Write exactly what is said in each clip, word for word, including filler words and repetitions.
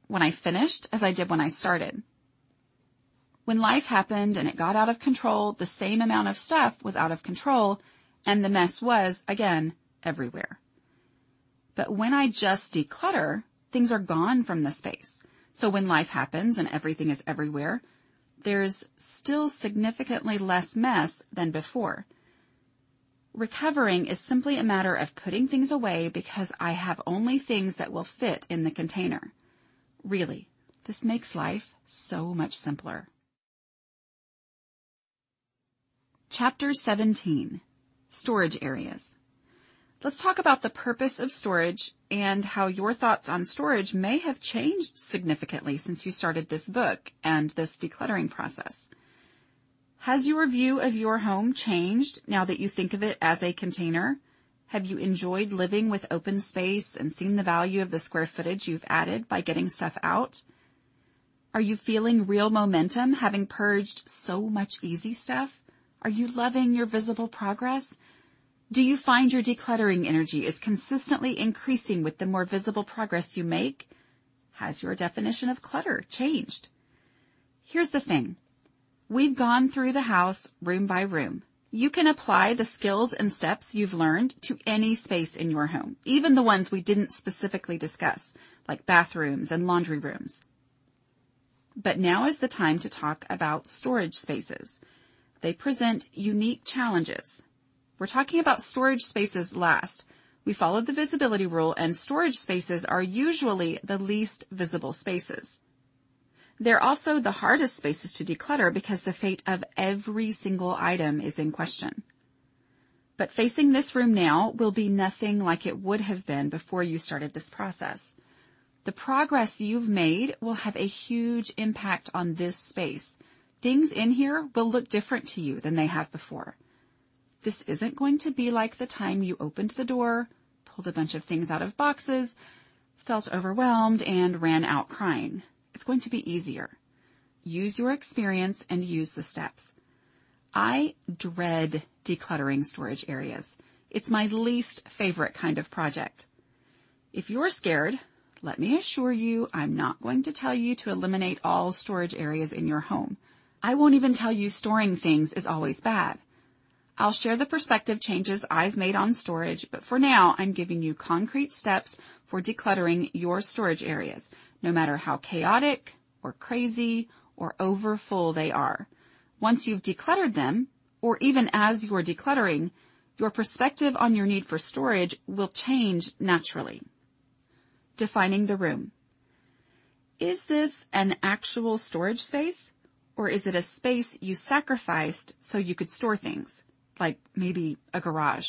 when I finished as I did when I started. When life happened and it got out of control, the same amount of stuff was out of control, and the mess was, again, everywhere. But when I just declutter, things are gone from the space. So when life happens and everything is everywhere, there's still significantly less mess than before. Recovering is simply a matter of putting things away because I have only things that will fit in the container. Really, this makes life so much simpler. Chapter seventeen. Storage areas. Let's talk about the purpose of storage and how your thoughts on storage may have changed significantly since you started this book and this decluttering process. Has your view of your home changed now that you think of it as a container? Have you enjoyed living with open space and seen the value of the square footage you've added by getting stuff out? Are you feeling real momentum having purged so much easy stuff? Are you loving your visible progress? Do you find your decluttering energy is consistently increasing with the more visible progress you make? Has your definition of clutter changed? Here's the thing. We've gone through the house room by room. You can apply the skills and steps you've learned to any space in your home, even the ones we didn't specifically discuss, like bathrooms and laundry rooms. But now is the time to talk about storage spaces. They present unique challenges. We're talking about storage spaces last. We followed the visibility rule, and storage spaces are usually the least visible spaces. They're also the hardest spaces to declutter because the fate of every single item is in question. But facing this room now will be nothing like it would have been before you started this process. The progress you've made will have a huge impact on this space. Things in here will look different to you than they have before. This isn't going to be like the time you opened the door, pulled a bunch of things out of boxes, felt overwhelmed, and ran out crying. It's going to be easier. Use your experience and use the steps. I dread decluttering storage areas. It's my least favorite kind of project. If you're scared, let me assure you I'm not going to tell you to eliminate all storage areas in your home. I won't even tell you storing things is always bad. I'll share the perspective changes I've made on storage, but for now, I'm giving you concrete steps for decluttering your storage areas, no matter how chaotic or crazy or overfull they are. Once you've decluttered them, or even as you're decluttering, your perspective on your need for storage will change naturally. Defining the room. Is this an actual storage space, or is it a space you sacrificed so you could store things? Like maybe a garage.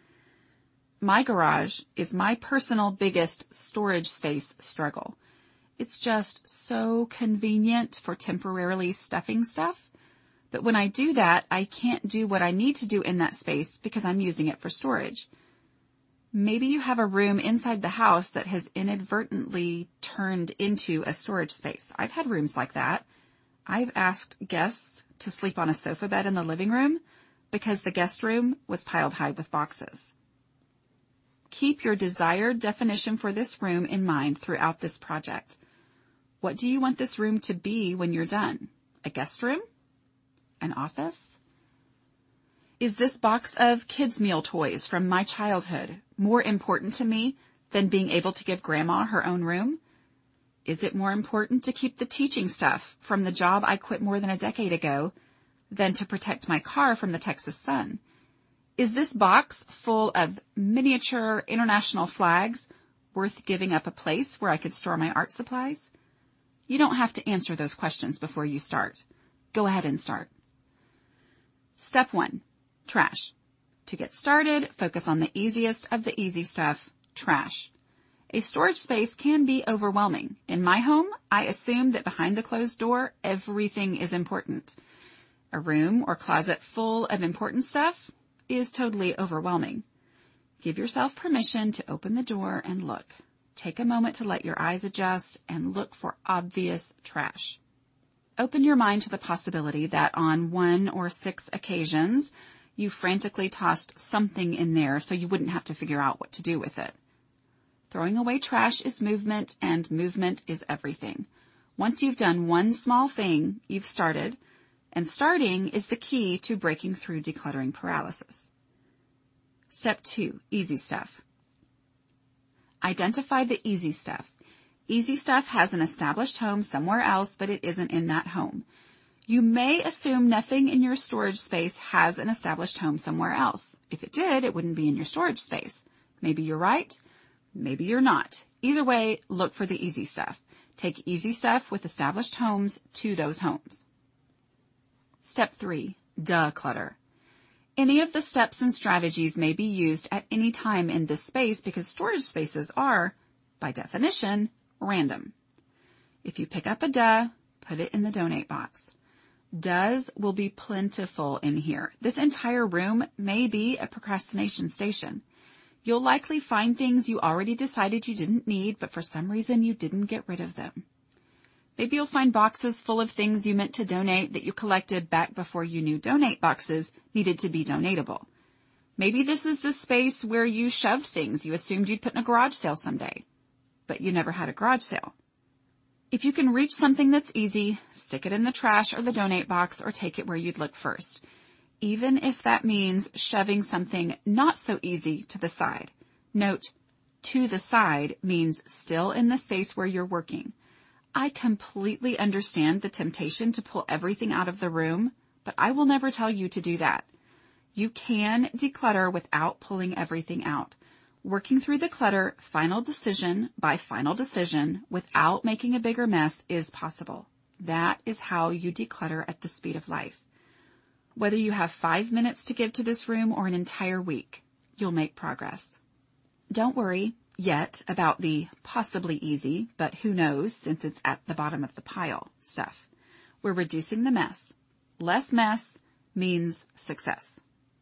My garage is my personal biggest storage space struggle. It's just so convenient for temporarily stuffing stuff. But when I do that, I can't do what I need to do in that space because I'm using it for storage. Maybe you have a room inside the house that has inadvertently turned into a storage space. I've had rooms like that. I've asked guests to sleep on a sofa bed in the living room because the guest room was piled high with boxes. Keep your desired definition for this room in mind throughout this project. What do you want this room to be when you're done? A guest room? An office? Is this box of kids' meal toys from my childhood more important to me than being able to give Grandma her own room? Is it more important to keep the teaching stuff from the job I quit more than a decade ago than to protect my car from the Texas sun? Is this box full of miniature international flags worth giving up a place where I could store my art supplies? You don't have to answer those questions before you start. Go ahead and start. Step one, trash. To get started, focus on the easiest of the easy stuff, trash. A storage space can be overwhelming. In my home, I assume that behind the closed door, everything is important. A room or closet full of important stuff is totally overwhelming. Give yourself permission to open the door and look. Take a moment to let your eyes adjust and look for obvious trash. Open your mind to the possibility that on one or six occasions, you frantically tossed something in there so you wouldn't have to figure out what to do with it. Throwing away trash is movement, and movement is everything. Once you've done one small thing, you've started, and starting is the key to breaking through decluttering paralysis. Step two, easy stuff. Identify the easy stuff. Easy stuff has an established home somewhere else, but it isn't in that home. You may assume nothing in your storage space has an established home somewhere else. If it did, it wouldn't be in your storage space. Maybe you're right. Maybe you're not. Either way, look for the easy stuff. Take easy stuff with established homes to those homes. Step three, declutter. Any of the steps and strategies may be used at any time in this space because storage spaces are, by definition, random. If you pick up a duh, put it in the donate box. Does will be plentiful in here. This entire room may be a procrastination station. You'll likely find things you already decided you didn't need, but for some reason you didn't get rid of them. Maybe you'll find boxes full of things you meant to donate that you collected back before you knew donate boxes needed to be donatable. Maybe this is the space where you shoved things you assumed you'd put in a garage sale someday, but you never had a garage sale. If you can reach something that's easy, stick it in the trash or the donate box or take it where you'd look first, even if that means shoving something not so easy to the side. Note, to the side means still in the space where you're working. I completely understand the temptation to pull everything out of the room, but I will never tell you to do that. You can declutter without pulling everything out. Working through the clutter, final decision by final decision, without making a bigger mess is possible. That is how you declutter at the speed of life. Whether you have five minutes to give to this room or an entire week, you'll make progress. Don't worry yet about the possibly easy, but who knows since it's at the bottom of the pile stuff. We're reducing the mess. Less mess means success.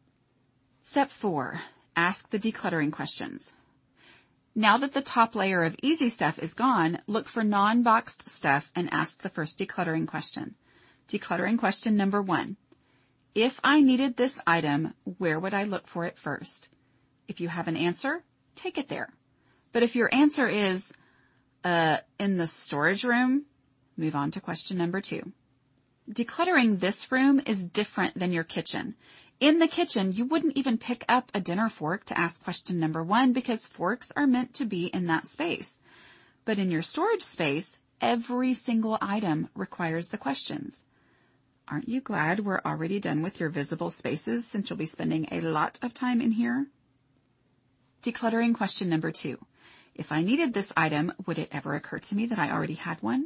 Step four, ask the decluttering questions. Now that the top layer of easy stuff is gone, look for non-boxed stuff and ask the first decluttering question. Decluttering question number one. If I needed this item, where would I look for it first? If you have an answer, take it there. But if your answer is, uh, in the storage room, move on to question number two. Decluttering this room is different than your kitchen. In the kitchen, you wouldn't even pick up a dinner fork to ask question number one because forks are meant to be in that space. But in your storage space, every single item requires the questions. Aren't you glad we're already done with your visible spaces since you'll be spending a lot of time in here? Decluttering question number two. If I needed this item, would it ever occur to me that I already had one?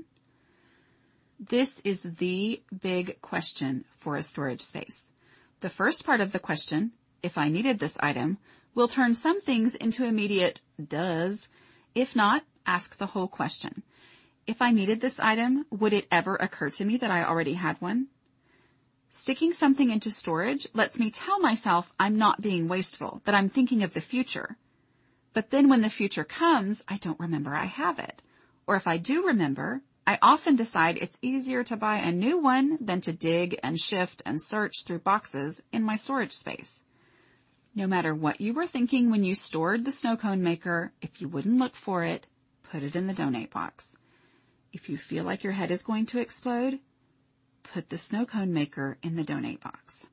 This is the big question for a storage space. The first part of the question, if I needed this item, will turn some things into immediate does. If not, ask the whole question. If I needed this item, would it ever occur to me that I already had one? Sticking something into storage lets me tell myself I'm not being wasteful, that I'm thinking of the future. But then when the future comes, I don't remember I have it. Or if I do remember, I often decide it's easier to buy a new one than to dig and shift and search through boxes in my storage space. No matter what you were thinking when you stored the snow cone maker, if you wouldn't look for it, put it in the donate box. If you feel like your head is going to explode, put the snow cone maker in the donate box.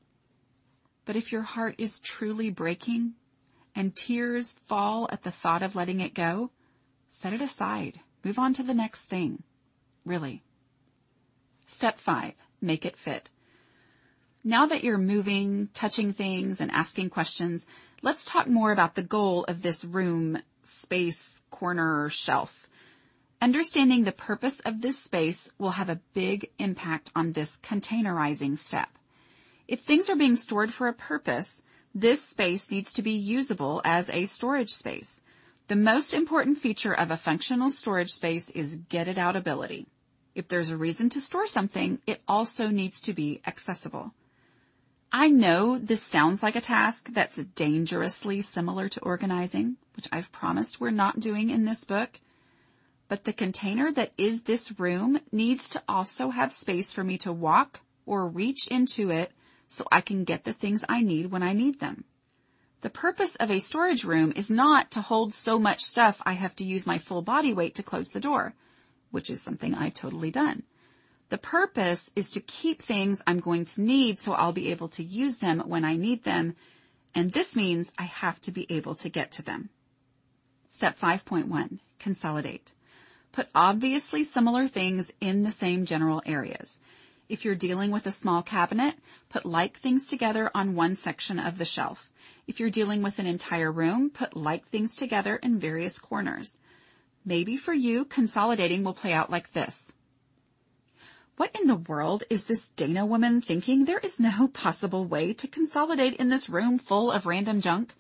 But if your heart is truly breaking and tears fall at the thought of letting it go, set it aside. Move on to the next thing. Really. Step five, make it fit. Now that you're moving, touching things, and asking questions, let's talk more about the goal of this room, space, corner, shelf. Understanding the purpose of this space will have a big impact on this containerizing step. If things are being stored for a purpose, this space needs to be usable as a storage space. The most important feature of a functional storage space is get-it-out ability. If there's a reason to store something, it also needs to be accessible. I know this sounds like a task that's dangerously similar to organizing, which I've promised we're not doing in this book, but the container that is this room needs to also have space for me to walk or reach into it so I can get the things I need when I need them. The purpose of a storage room is not to hold so much stuff I have to use my full body weight to close the door, which is something I've totally done. The purpose is to keep things I'm going to need so I'll be able to use them when I need them, and this means I have to be able to get to them. Step five point one, consolidate. Put obviously similar things in the same general areas. If you're dealing with a small cabinet, put like things together on one section of the shelf. If you're dealing with an entire room, put like things together in various corners. Maybe for you, consolidating will play out like this. What in the world is this Dana woman thinking? There is no possible way to consolidate in this room full of random junk.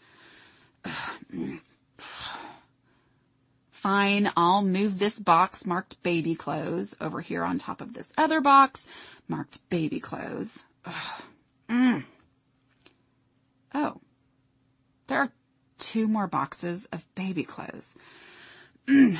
Fine, I'll move this box marked baby clothes over here on top of this other box marked baby clothes. Mm. Oh, there are two more boxes of baby clothes. Mm.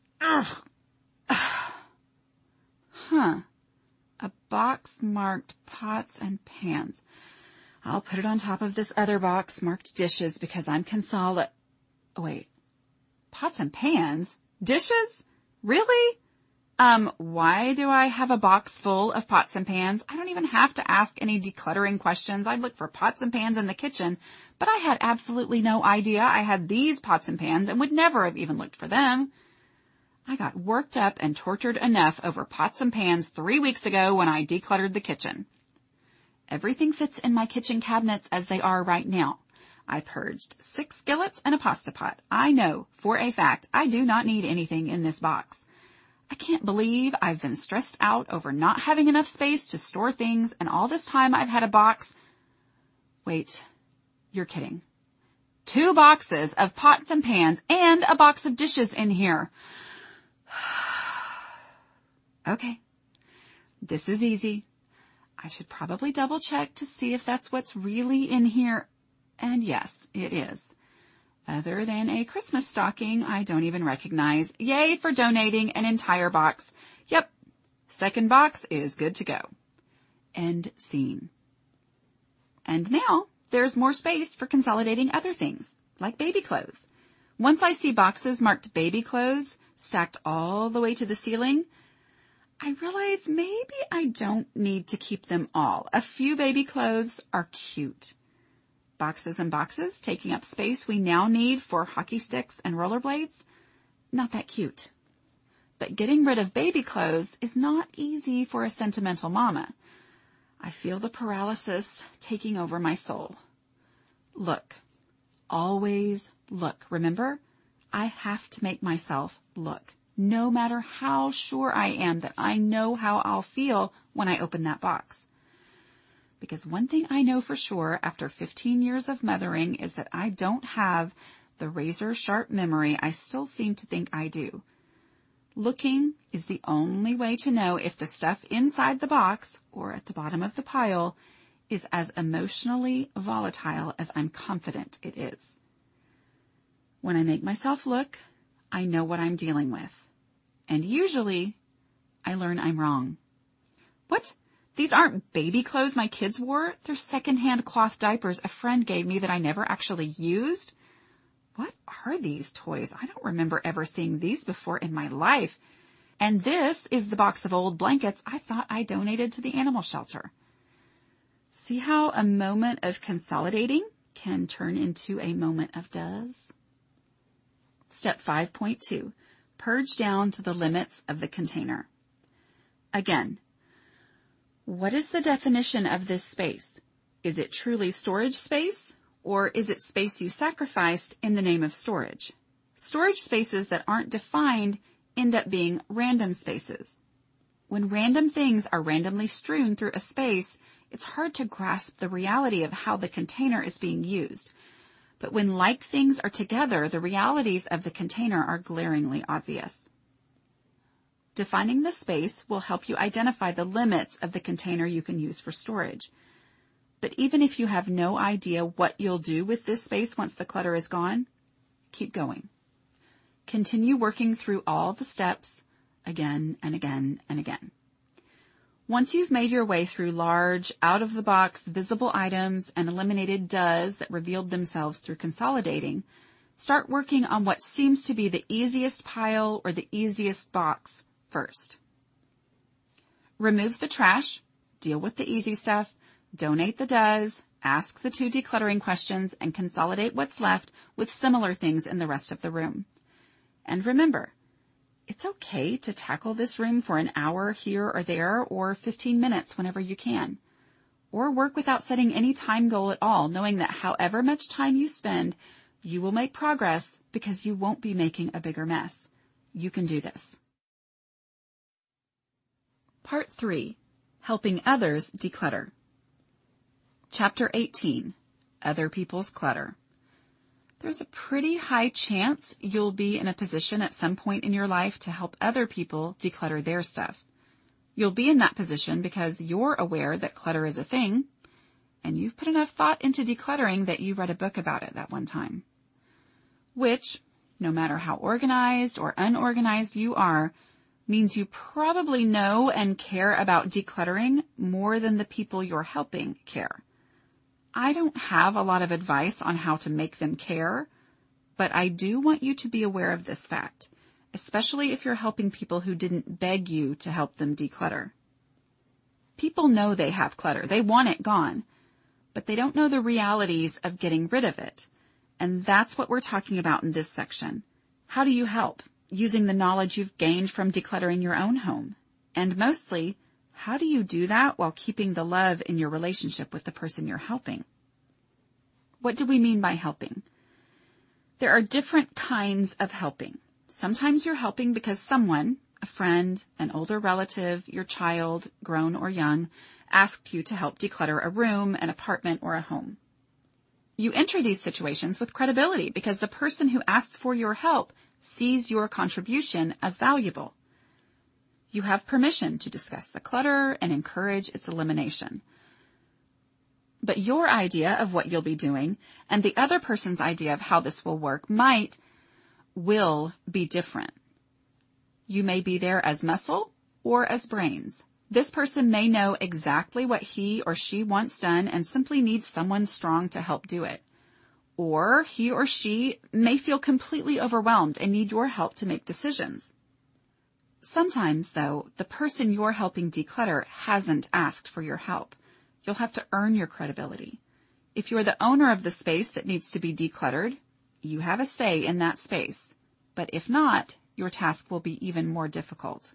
Huh. A box marked pots and pans. I'll put it on top of this other box marked dishes because I'm consoli- oh, wait. Pots and pans? Dishes? Really? Um, why do I have a box full of pots and pans? I don't even have to ask any decluttering questions. I'd look for pots and pans in the kitchen, but I had absolutely no idea I had these pots and pans and would never have even looked for them. I got worked up and tortured enough over pots and pans three weeks ago when I decluttered the kitchen. Everything fits in my kitchen cabinets as they are right now. I purged six skillets and a pasta pot. I know for a fact I do not need anything in this box. I can't believe I've been stressed out over not having enough space to store things, and all this time I've had a box. Wait, you're kidding. Two boxes of pots and pans and a box of dishes in here. Okay, this is easy. I should probably double check to see if that's what's really in here. And yes, it is. Other than a Christmas stocking I don't even recognize. Yay for donating an entire box. Yep, second box is good to go. End scene. And now there's more space for consolidating other things, like baby clothes. Once I see boxes marked baby clothes stacked all the way to the ceiling, I realize maybe I don't need to keep them all. A few baby clothes are cute. Boxes and boxes taking up space we now need for hockey sticks and rollerblades? Not that cute. But getting rid of baby clothes is not easy for a sentimental mama. I feel the paralysis taking over my soul. Look. Always look. Remember? I have to make myself look, no matter how sure I am that I know how I'll feel when I open that box. Because one thing I know for sure after fifteen years of mothering is that I don't have the razor-sharp memory I still seem to think I do. Looking is the only way to know if the stuff inside the box or at the bottom of the pile is as emotionally volatile as I'm confident it is. When I make myself look, I know what I'm dealing with. And usually, I learn I'm wrong. What? These aren't baby clothes my kids wore. They're secondhand cloth diapers a friend gave me that I never actually used. What are these toys? I don't remember ever seeing these before in my life. And this is the box of old blankets I thought I donated to the animal shelter. See how a moment of consolidating can turn into a moment of does? Step five point two. Purge down to the limits of the container. Again, what is the definition of this space? Is it truly storage space, or is it space you sacrificed in the name of storage? Storage spaces that aren't defined end up being random spaces. When random things are randomly strewn through a space, it's hard to grasp the reality of how the container is being used. But when like things are together, the realities of the container are glaringly obvious. Defining the space will help you identify the limits of the container you can use for storage. But even if you have no idea what you'll do with this space once the clutter is gone, keep going. Continue working through all the steps again and again and again. Once you've made your way through large, out-of-the-box, visible items and eliminated does that revealed themselves through consolidating, start working on what seems to be the easiest pile or the easiest box first. Remove the trash, deal with the easy stuff, donate the does, ask the two decluttering questions, and consolidate what's left with similar things in the rest of the room. And remember, it's okay to tackle this room for an hour here or there, or fifteen minutes whenever you can. Or work without setting any time goal at all, knowing that however much time you spend, you will make progress because you won't be making a bigger mess. You can do this. Part three, Helping Others Declutter. Chapter eighteen, Other People's Clutter. There's a pretty high chance you'll be in a position at some point in your life to help other people declutter their stuff. You'll be in that position because you're aware that clutter is a thing, and you've put enough thought into decluttering that you read a book about it that one time. Which, no matter how organized or unorganized you are, means you probably know and care about decluttering more than the people you're helping care. I don't have a lot of advice on how to make them care, but I do want you to be aware of this fact, especially if you're helping people who didn't beg you to help them declutter. People know they have clutter. They want it gone, but they don't know the realities of getting rid of it. And that's what we're talking about in this section. How do you help? Using the knowledge you've gained from decluttering your own home. And mostly, how do you do that while keeping the love in your relationship with the person you're helping? What do we mean by helping? There are different kinds of helping. Sometimes you're helping because someone, a friend, an older relative, your child, grown or young, asked you to help declutter a room, an apartment, or a home. You enter these situations with credibility because the person who asked for your help sees your contribution as valuable. You have permission to discuss the clutter and encourage its elimination. But your idea of what you'll be doing and the other person's idea of how this will work might, will be different. You may be there as muscle or as brains. This person may know exactly what he or she wants done and simply needs someone strong to help do it. Or he or she may feel completely overwhelmed and need your help to make decisions. Sometimes, though, the person you're helping declutter hasn't asked for your help. You'll have to earn your credibility. If you're the owner of the space that needs to be decluttered, you have a say in that space. But if not, your task will be even more difficult.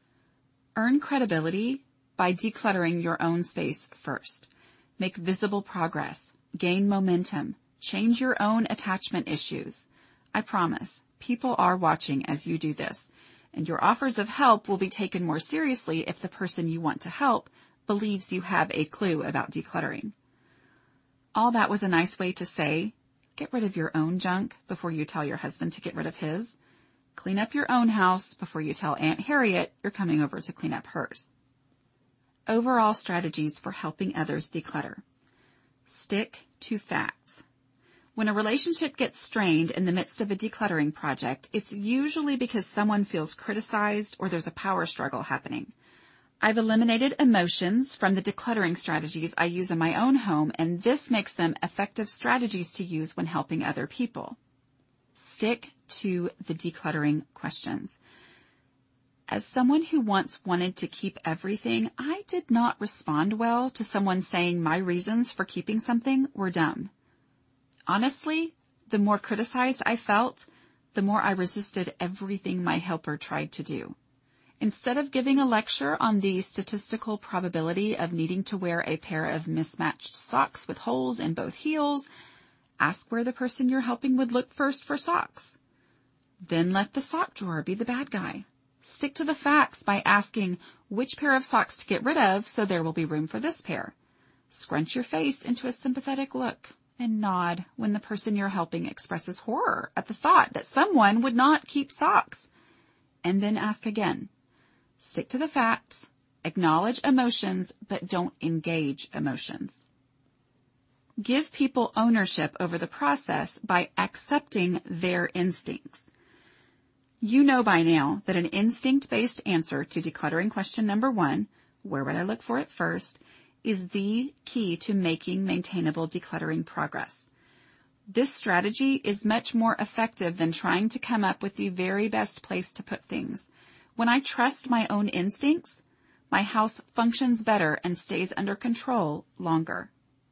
Earn credibility by decluttering your own space first. Make visible progress. Gain momentum. Change your own attachment issues. I promise, people are watching as you do this. And your offers of help will be taken more seriously if the person you want to help believes you have a clue about decluttering. All that was a nice way to say, get rid of your own junk before you tell your husband to get rid of his. Clean up your own house before you tell Aunt Harriet you're coming over to clean up hers. Overall strategies for helping others declutter. Stick to facts. When a relationship gets strained in the midst of a decluttering project, it's usually because someone feels criticized or there's a power struggle happening. I've eliminated emotions from the decluttering strategies I use in my own home, and this makes them effective strategies to use when helping other people. Stick to the decluttering questions. As someone who once wanted to keep everything, I did not respond well to someone saying my reasons for keeping something were dumb. Honestly, the more criticized I felt, the more I resisted everything my helper tried to do. Instead of giving a lecture on the statistical probability of needing to wear a pair of mismatched socks with holes in both heels, ask where the person you're helping would look first for socks. Then let the sock drawer be the bad guy. Stick to the facts by asking which pair of socks to get rid of so there will be room for this pair. Scrunch your face into a sympathetic look and nod when the person you're helping expresses horror at the thought that someone would not keep socks. And then ask again. Stick to the facts, acknowledge emotions, but don't engage emotions. Give people ownership over the process by accepting their instincts. You know by now that an instinct-based answer to decluttering question number one where would I look for it first, is the key to making maintainable decluttering progress. This strategy is much more effective than trying to come up with the very best place to put things. When I trust my own instincts, my house functions better and stays under control longer.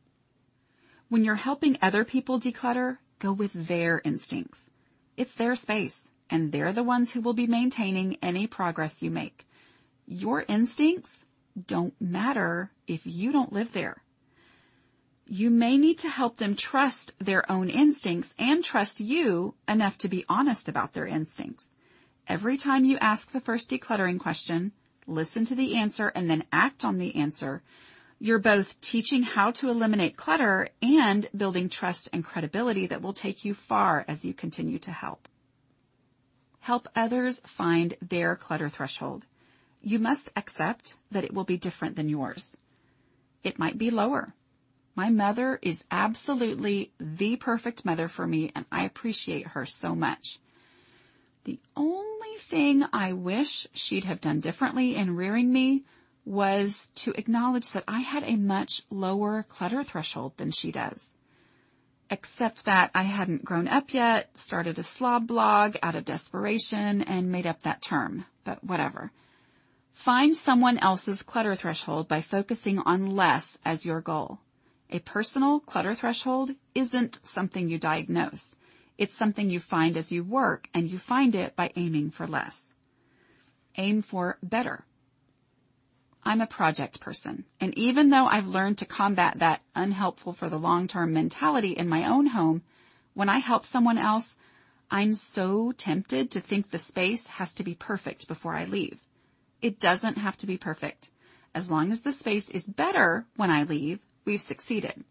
When you're helping other people declutter, go with their instincts. It's their space, and they're the ones who will be maintaining any progress you make. Your instincts don't matter if you don't live there. You may need to help them trust their own instincts and trust you enough to be honest about their instincts. Every time you ask the first decluttering question, listen to the answer, and then act on the answer, you're both teaching how to eliminate clutter and building trust and credibility that will take you far as you continue to help. Help others find their clutter threshold. You must accept that it will be different than yours. It might be lower. My mother is absolutely the perfect mother for me, and I appreciate her so much. The only thing I wish she'd have done differently in rearing me was to acknowledge that I had a much lower clutter threshold than she does. Except that I hadn't grown up yet, started a slob blog out of desperation, and made up that term. But whatever. Find someone else's clutter threshold by focusing on less as your goal. A personal clutter threshold isn't something you diagnose. It's something you find as you work, and you find it by aiming for less. Aim for better. I'm a project person, and even though I've learned to combat that unhelpful for the long-term mentality in my own home, when I help someone else, I'm so tempted to think the space has to be perfect before I leave. It doesn't have to be perfect. As long as the space is better when I leave, we've succeeded.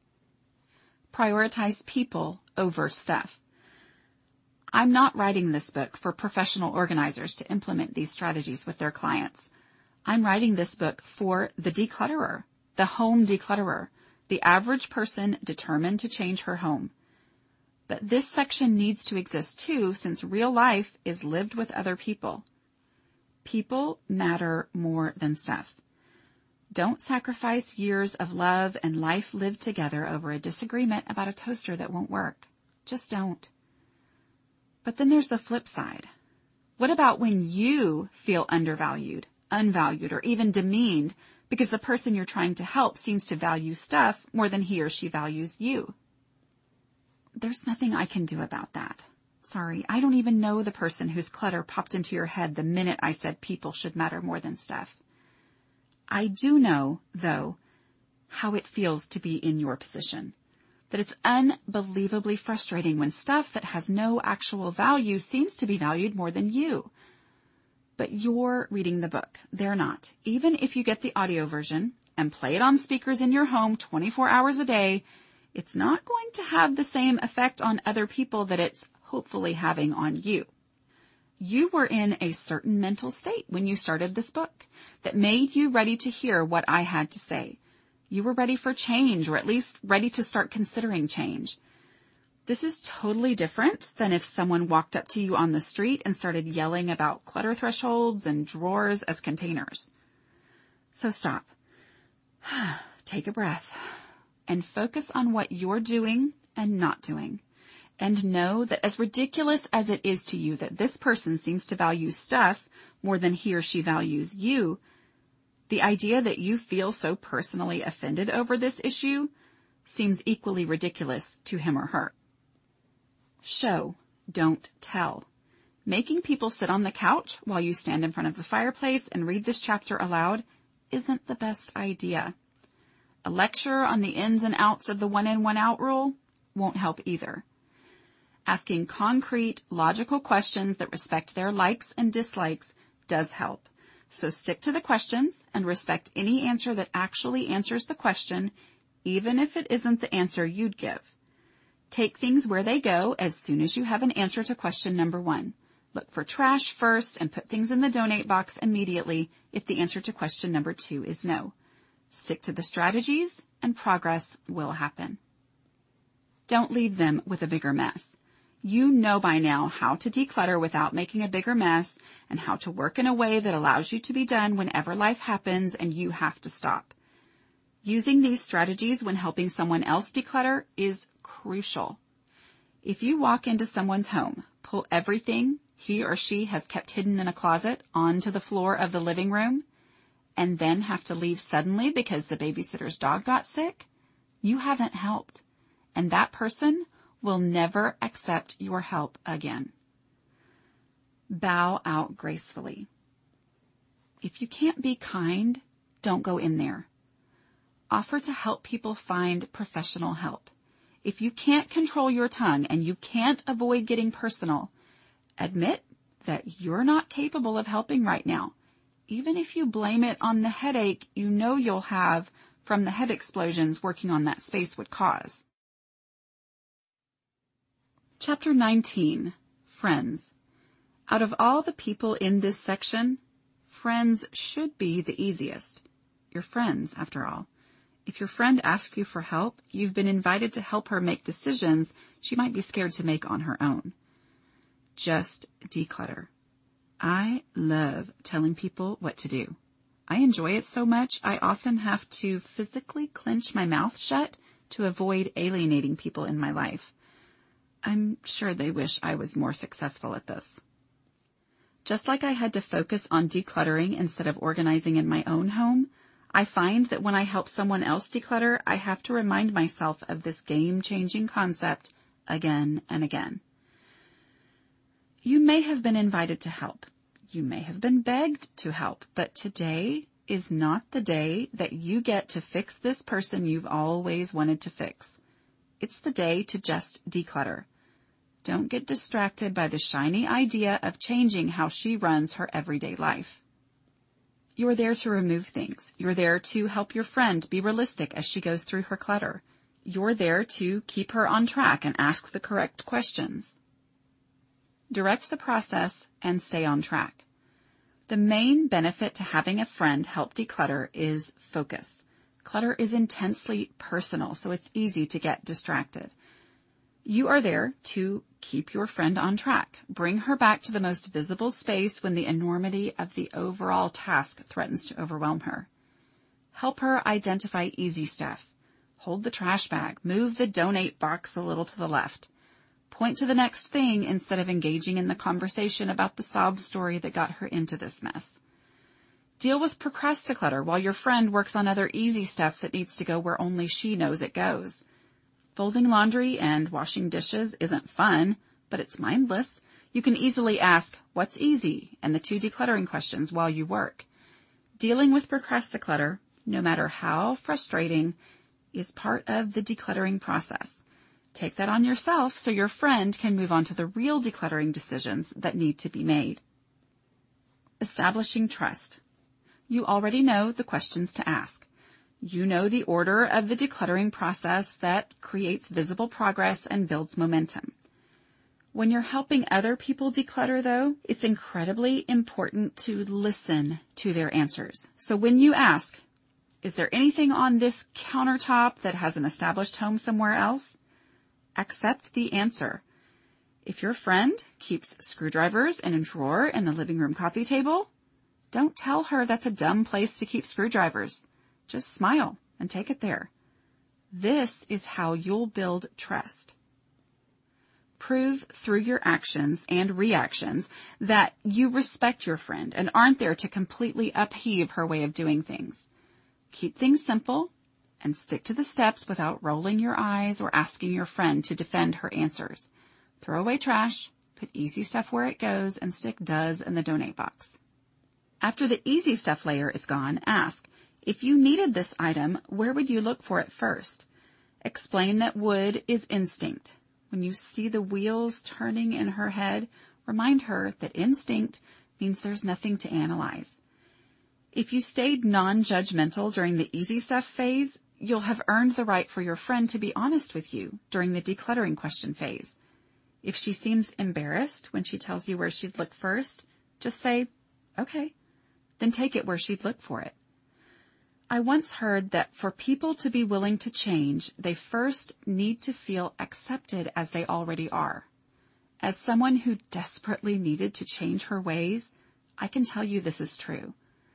Prioritize people over stuff. I'm not writing this book for professional organizers to implement these strategies with their clients. I'm writing this book for the declutterer, the home declutterer, the average person determined to change her home. But this section needs to exist too, since real life is lived with other people. People matter more than stuff. Don't sacrifice years of love and life lived together over a disagreement about a toaster that won't work. Just don't. But then there's the flip side. What about when you feel undervalued, unvalued, or even demeaned because the person you're trying to help seems to value stuff more than he or she values you? There's nothing I can do about that. Sorry, I don't even know the person whose clutter popped into your head the minute I said people should matter more than stuff. I do know, though, how it feels to be in your position. That it's unbelievably frustrating when stuff that has no actual value seems to be valued more than you. But you're reading the book. They're not. Even if you get the audio version and play it on speakers in your home twenty-four hours a day, it's not going to have the same effect on other people that it's hopefully having on you. You were in a certain mental state when you started this book that made you ready to hear what I had to say. You were ready for change, or at least ready to start considering change. This is totally different than if someone walked up to you on the street and started yelling about clutter thresholds and drawers as containers. So stop. Take a breath and focus on what you're doing and not doing. And know that as ridiculous as it is to you that this person seems to value stuff more than he or she values you, the idea that you feel so personally offended over this issue seems equally ridiculous to him or her. Show, don't tell. Making people sit on the couch while you stand in front of the fireplace and read this chapter aloud isn't the best idea. A lecture on the ins and outs of the one in, one out rule won't help either. Asking concrete, logical questions that respect their likes and dislikes does help. So stick to the questions and respect any answer that actually answers the question, even if it isn't the answer you'd give. Take things where they go as soon as you have an answer to question number one. Look for trash first and put things in the donate box immediately if the answer to question number two is no. Stick to the strategies and progress will happen. Don't leave them with a bigger mess. You know by now how to declutter without making a bigger mess and how to work in a way that allows you to be done whenever life happens and you have to stop. Using these strategies when helping someone else declutter is crucial. If you walk into someone's home, pull everything he or she has kept hidden in a closet onto the floor of the living room, and then have to leave suddenly because the babysitter's dog got sick, you haven't helped, and that person will never accept your help again. Bow out gracefully. If you can't be kind, don't go in there. Offer to help people find professional help. If you can't control your tongue and you can't avoid getting personal, admit that you're not capable of helping right now. Even if you blame it on the headache you know you'll have from the head explosions working on that space would cause. Chapter nineteen, Friends. Out of all the people in this section, friends should be the easiest. You're friends, after all. If your friend asks you for help, you've been invited to help her make decisions she might be scared to make on her own. Just declutter. I love telling people what to do. I enjoy it so much I often have to physically clench my mouth shut to avoid alienating people in my life. I'm sure they wish I was more successful at this. Just like I had to focus on decluttering instead of organizing in my own home, I find that when I help someone else declutter, I have to remind myself of this game-changing concept again and again. You may have been invited to help. You may have been begged to help, but today is not the day that you get to fix this person you've always wanted to fix. It's the day to just declutter. Don't get distracted by the shiny idea of changing how she runs her everyday life. You're there to remove things. You're there to help your friend be realistic as she goes through her clutter. You're there to keep her on track and ask the correct questions. Direct the process and stay on track. The main benefit to having a friend help declutter is focus. Clutter is intensely personal, so it's easy to get distracted. You are there to keep your friend on track. Bring her back to the most visible space when the enormity of the overall task threatens to overwhelm her. Help her identify easy stuff. Hold the trash bag. Move the donate box a little to the left. Point to the next thing instead of engaging in the conversation about the sob story that got her into this mess. Deal with procrastinator while your friend works on other easy stuff that needs to go where only she knows it goes. Folding laundry and washing dishes isn't fun, but it's mindless. You can easily ask, what's easy, and the two decluttering questions while you work. Dealing with procrastinator, no matter how frustrating, is part of the decluttering process. Take that on yourself so your friend can move on to the real decluttering decisions that need to be made. Establishing trust. You already know the questions to ask. You know the order of the decluttering process that creates visible progress and builds momentum. When you're helping other people declutter, though, it's incredibly important to listen to their answers. So when you ask, is there anything on this countertop that has an established home somewhere else? Accept the answer. If your friend keeps screwdrivers in a drawer in the living room coffee table, don't tell her that's a dumb place to keep screwdrivers. Just smile and take it there. This is how you'll build trust. Prove through your actions and reactions that you respect your friend and aren't there to completely upheave her way of doing things. Keep things simple and stick to the steps without rolling your eyes or asking your friend to defend her answers. Throw away trash, put easy stuff where it goes, and stick does in the donate box. After the easy stuff layer is gone, ask, if you needed this item, where would you look for it first? Explain that wood is instinct. When you see the wheels turning in her head, remind her that instinct means there's nothing to analyze. If you stayed non-judgmental during the easy stuff phase, you'll have earned the right for your friend to be honest with you during the decluttering question phase. If she seems embarrassed when she tells you where she'd look first, just say, okay, then take it where she'd look for it. I once heard that for people to be willing to change, they first need to feel accepted as they already are. As someone who desperately needed to change her ways, I can tell you this is true.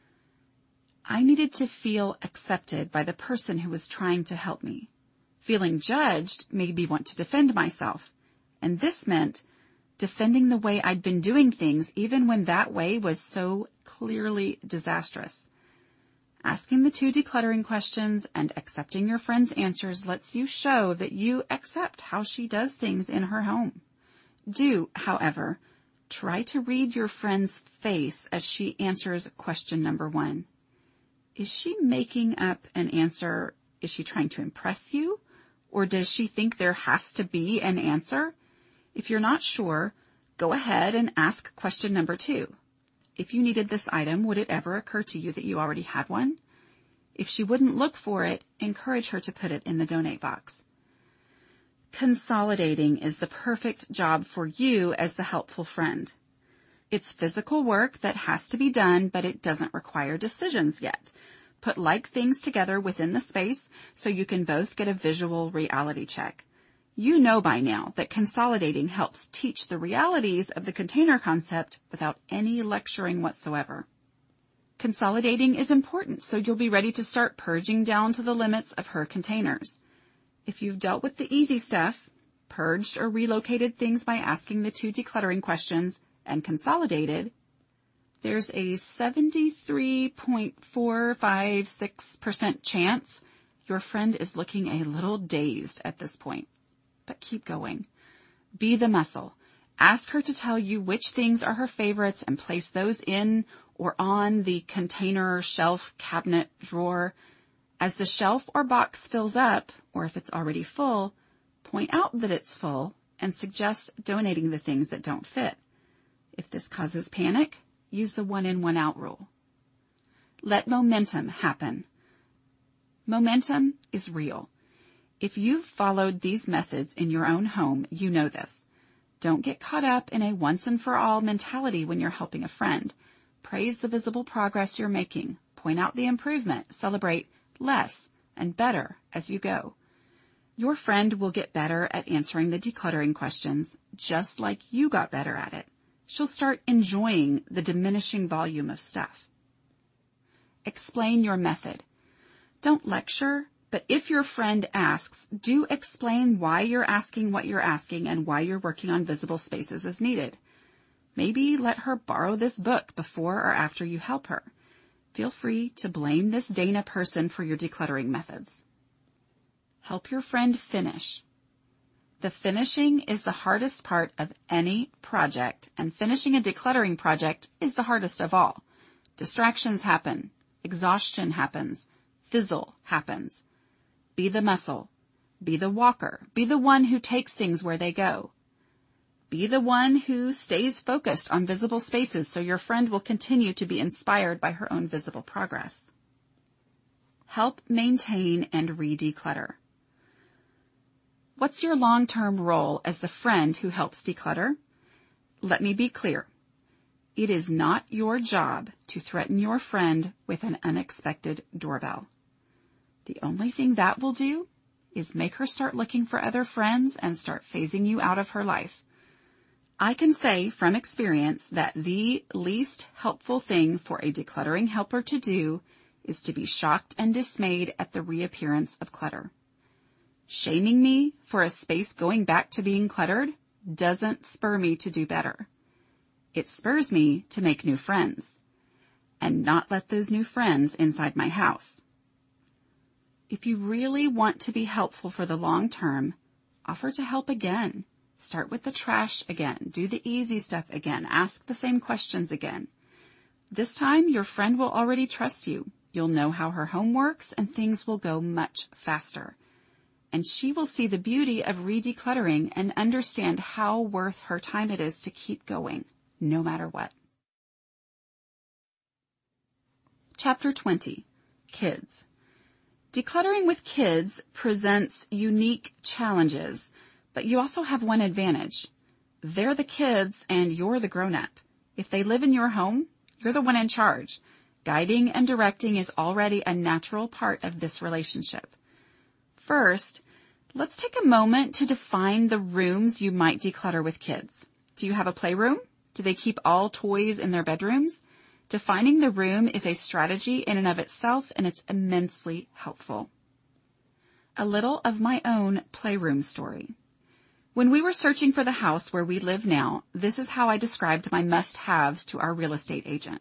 I needed to feel accepted by the person who was trying to help me. Feeling judged made me want to defend myself, and this meant defending the way I'd been doing things even when that way was so clearly disastrous. Asking the two decluttering questions and accepting your friend's answers lets you show that you accept how she does things in her home. Do, however, try to read your friend's face as she answers question number one. Is she making up an answer? Is she trying to impress you? Or does she think there has to be an answer? If you're not sure, go ahead and ask question number two. If you needed this item, would it ever occur to you that you already had one? If she wouldn't look for it, encourage her to put it in the donate box. Consolidating is the perfect job for you as the helpful friend. It's physical work that has to be done, but it doesn't require decisions yet. Put like things together within the space so you can both get a visual reality check. You know by now that consolidating helps teach the realities of the container concept without any lecturing whatsoever. Consolidating is important, so you'll be ready to start purging down to the limits of her containers. If you've dealt with the easy stuff, purged or relocated things by asking the two decluttering questions, and consolidated, there's a seventy-three point four five six percent chance your friend is looking a little dazed at this point. But keep going. Be the muscle. Ask her to tell you which things are her favorites and place those in or on the container, shelf, cabinet, drawer. As the shelf or box fills up, or if it's already full, point out that it's full and suggest donating the things that don't fit. If this causes panic, use the one in, one out rule. Let momentum happen. Momentum is real. If you've followed these methods in your own home, you know this. Don't get caught up in a once and for all mentality when you're helping a friend. Praise the visible progress you're making. Point out the improvement. Celebrate less and better as you go. Your friend will get better at answering the decluttering questions, just like you got better at it. She'll start enjoying the diminishing volume of stuff. Explain your method. Don't lecture, but if your friend asks, do explain why you're asking what you're asking and why you're working on visible spaces as needed. Maybe let her borrow this book before or after you help her. Feel free to blame this Dana person for your decluttering methods. Help your friend finish. The finishing is the hardest part of any project, and finishing a decluttering project is the hardest of all. Distractions happen. Exhaustion happens. Fizzle happens. Be the muscle. Be the walker. Be the one who takes things where they go. Be the one who stays focused on visible spaces so your friend will continue to be inspired by her own visible progress. Help maintain and re-declutter. What's your long-term role as the friend who helps declutter? Let me be clear. It is not your job to threaten your friend with an unexpected doorbell. The only thing that will do is make her start looking for other friends and start phasing you out of her life. I can say from experience that the least helpful thing for a decluttering helper to do is to be shocked and dismayed at the reappearance of clutter. Shaming me for a space going back to being cluttered doesn't spur me to do better. It spurs me to make new friends and not let those new friends inside my house. If you really want to be helpful for the long term, offer to help again. Start with the trash again. Do the easy stuff again. Ask the same questions again. This time, your friend will already trust you. You'll know how her home works and things will go much faster. And she will see the beauty of re-decluttering and understand how worth her time it is to keep going, no matter what. Chapter twenty, Kids. Decluttering with kids presents unique challenges, but you also have one advantage. They're the kids and you're the grown-up. If they live in your home, you're the one in charge. Guiding and directing is already a natural part of this relationship. First, let's take a moment to define the rooms you might declutter with kids. Do you have a playroom? Do they keep all toys in their bedrooms? Defining the room is a strategy in and of itself, and it's immensely helpful. A little of my own playroom story. When we were searching for the house where we live now, this is how I described my must-haves to our real estate agent.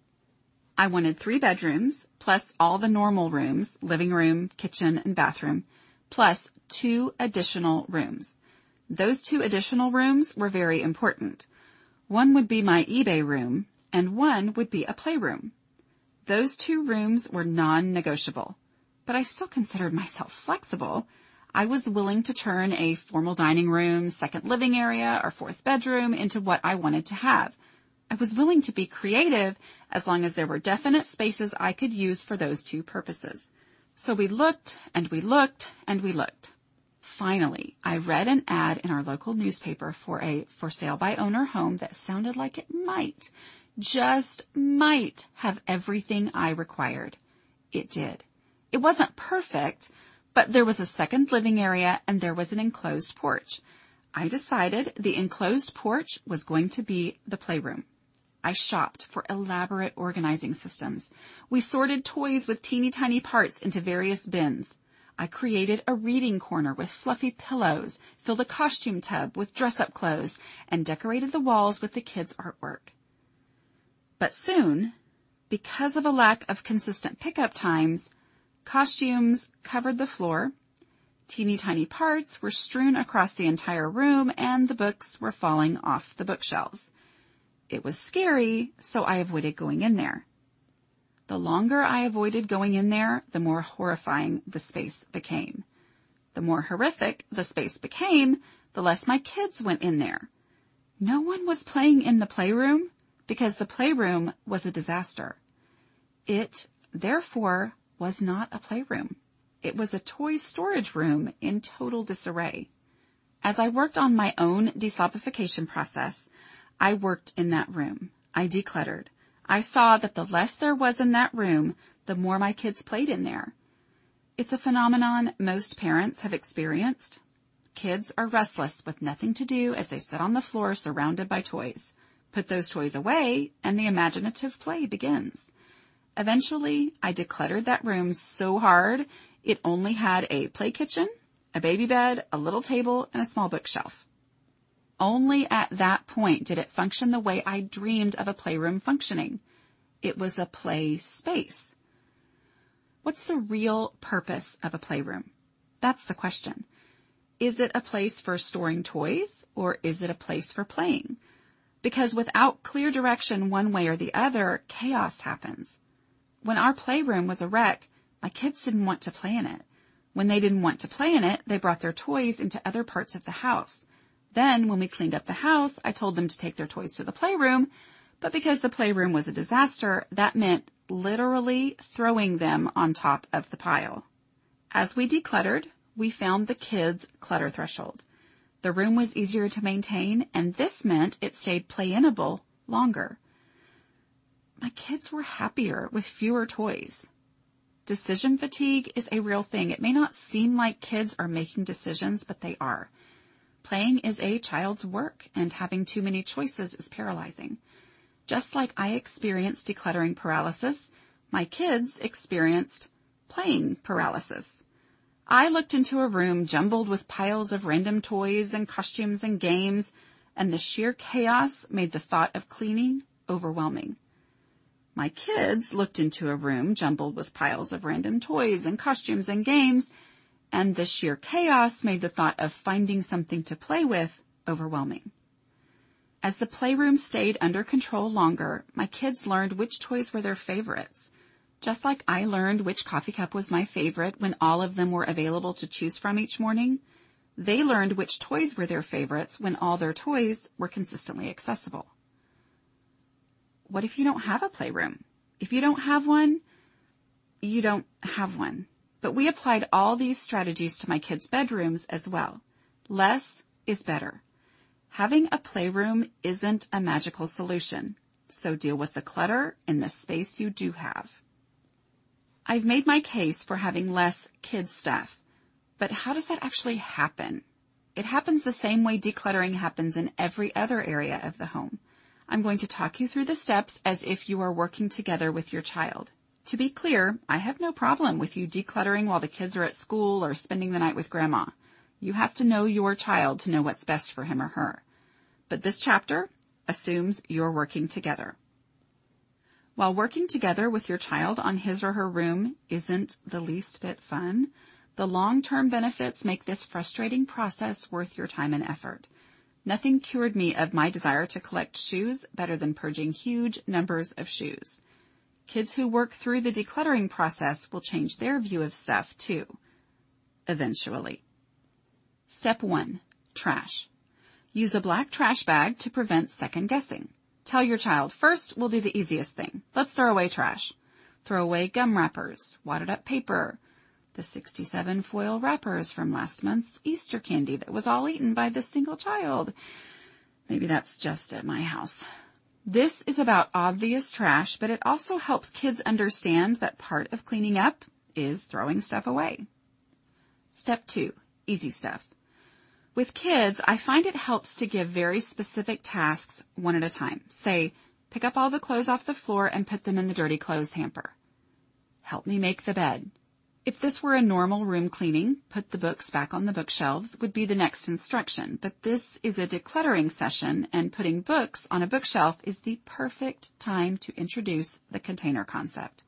I wanted three bedrooms, plus all the normal rooms, living room, kitchen, and bathroom, plus two additional rooms. Those two additional rooms were very important. One would be my eBay room, and one would be a playroom. Those two rooms were non-negotiable, but I still considered myself flexible. I was willing to turn a formal dining room, second living area, or fourth bedroom into what I wanted to have. I was willing to be creative as long as there were definite spaces I could use for those two purposes. So we looked, and we looked, and we looked. Finally, I read an ad in our local newspaper for a for sale by owner home that sounded like it might, just might, have everything I required. It did. It wasn't perfect, but there was a second living area and there was an enclosed porch. I decided the enclosed porch was going to be the playroom. I shopped for elaborate organizing systems. We sorted toys with teeny tiny parts into various bins. I created a reading corner with fluffy pillows, filled a costume tub with dress-up clothes, and decorated the walls with the kids' artwork. But soon, because of a lack of consistent pickup times, costumes covered the floor, teeny tiny parts were strewn across the entire room, and the books were falling off the bookshelves. It was scary, so I avoided going in there. The longer I avoided going in there, the more horrifying the space became. The more horrific the space became, the less my kids went in there. No one was playing in the playroom because the playroom was a disaster. It, therefore, was not a playroom. It was a toy storage room in total disarray. As I worked on my own deslopification process, I worked in that room. I decluttered. I saw that the less there was in that room, the more my kids played in there. It's a phenomenon most parents have experienced. Kids are restless with nothing to do as they sit on the floor surrounded by toys. Put those toys away, and the imaginative play begins. Eventually, I decluttered that room so hard, it only had a play kitchen, a baby bed, a little table, and a small bookshelf. Only at that point did it function the way I dreamed of a playroom functioning. It was a play space. What's the real purpose of a playroom? That's the question. Is it a place for storing toys, or is it a place for playing? Because without clear direction one way or the other, chaos happens. When our playroom was a wreck, my kids didn't want to play in it. When they didn't want to play in it, they brought their toys into other parts of the house. Then, when we cleaned up the house, I told them to take their toys to the playroom, but because the playroom was a disaster, that meant literally throwing them on top of the pile. As we decluttered, we found the kids' clutter threshold. The room was easier to maintain, and this meant it stayed play-inable longer. My kids were happier with fewer toys. Decision fatigue is a real thing. It may not seem like kids are making decisions, but they are. Playing is a child's work, and having too many choices is paralyzing. Just like I experienced decluttering paralysis, my kids experienced playing paralysis. I looked into a room jumbled with piles of random toys and costumes and games, and the sheer chaos made the thought of cleaning overwhelming. My kids looked into a room jumbled with piles of random toys and costumes and games, and the sheer chaos made the thought of finding something to play with overwhelming. As the playroom stayed under control longer, my kids learned which toys were their favorites. Just like I learned which coffee cup was my favorite when all of them were available to choose from each morning, they learned which toys were their favorites when all their toys were consistently accessible. What if you don't have a playroom? If you don't have one, you don't have one. But we applied all these strategies to my kids' bedrooms as well. Less is better. Having a playroom isn't a magical solution, so deal with the clutter in the space you do have. I've made my case for having less kids' stuff, but how does that actually happen? It happens the same way decluttering happens in every other area of the home. I'm going to talk you through the steps as if you are working together with your child. To be clear, I have no problem with you decluttering while the kids are at school or spending the night with grandma. You have to know your child to know what's best for him or her. But this chapter assumes you're working together. While working together with your child on his or her room isn't the least bit fun, the long-term benefits make this frustrating process worth your time and effort. Nothing cured me of my desire to collect shoes better than purging huge numbers of shoes. Kids who work through the decluttering process will change their view of stuff, too. Eventually. Step one. Trash. Use a black trash bag to prevent second guessing. Tell your child, first, we'll do the easiest thing. Let's throw away trash. Throw away gum wrappers, wadded up paper, the sixty-seven foil wrappers from last month's Easter candy that was all eaten by this single child. Maybe that's just at my house. This is about obvious trash, but it also helps kids understand that part of cleaning up is throwing stuff away. Step two, easy stuff. With kids, I find it helps to give very specific tasks one at a time. Say, pick up all the clothes off the floor and put them in the dirty clothes hamper. Help me make the bed. If this were a normal room cleaning, put the books back on the bookshelves would be the next instruction. But this is a decluttering session, and putting books on a bookshelf is the perfect time to introduce the container concept.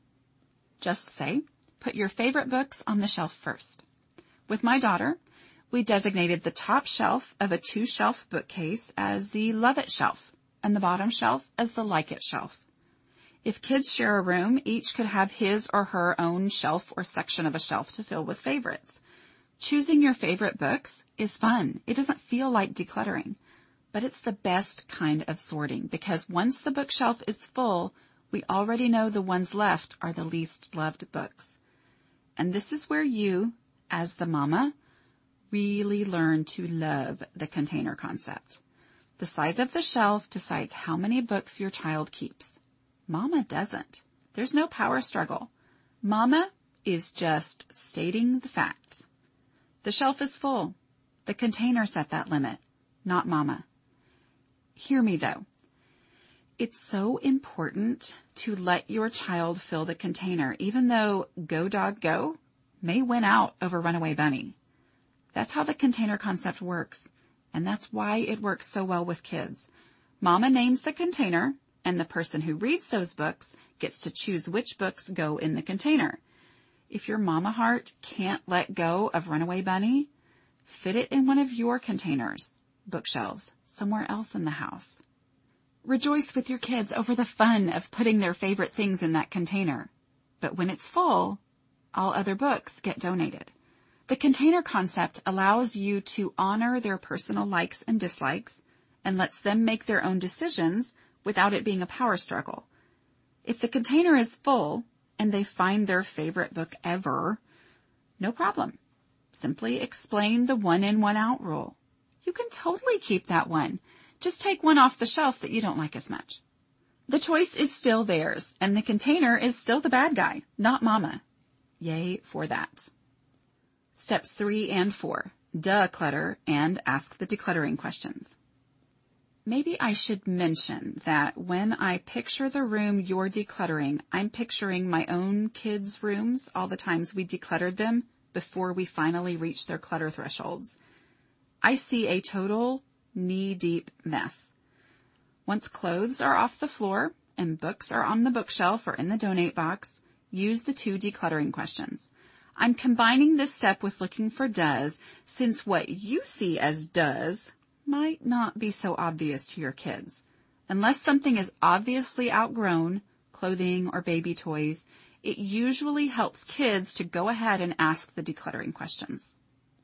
Just say, put your favorite books on the shelf first. With my daughter, we designated the top shelf of a two-shelf bookcase as the Love It shelf and the bottom shelf as the Like It shelf. If kids share a room, each could have his or her own shelf or section of a shelf to fill with favorites. Choosing your favorite books is fun. It doesn't feel like decluttering, but it's the best kind of sorting because once the bookshelf is full, we already know the ones left are the least loved books. And this is where you, as the mama, really learn to love the container concept. The size of the shelf decides how many books your child keeps. Mama doesn't. There's no power struggle. Mama is just stating the facts. The shelf is full. The container set that limit, not Mama. Hear me though. It's so important to let your child fill the container, even though Go Dog Go may win out over Runaway Bunny. That's how the container concept works, and that's why it works so well with kids. Mama names the container, and the person who reads those books gets to choose which books go in the container. If your mama heart can't let go of Runaway Bunny, fit it in one of your containers, bookshelves, somewhere else in the house. Rejoice with your kids over the fun of putting their favorite things in that container. But when it's full, all other books get donated. The container concept allows you to honor their personal likes and dislikes and lets them make their own decisions without it being a power struggle. If the container is full and they find their favorite book ever, no problem. Simply explain the one in, one out rule. You can totally keep that one. Just take one off the shelf that you don't like as much. The choice is still theirs, and the container is still the bad guy, not Mama. Yay for that. Steps three and four. Declutter and ask the decluttering questions. Maybe I should mention that when I picture the room you're decluttering, I'm picturing my own kids' rooms, all the times we decluttered them before we finally reached their clutter thresholds. I see a total knee-deep mess. Once clothes are off the floor and books are on the bookshelf or in the donate box, use the two decluttering questions. I'm combining this step with looking for does, since what you see as does might not be so obvious to your kids. Unless something is obviously outgrown, clothing or baby toys, it usually helps kids to go ahead and ask the decluttering questions.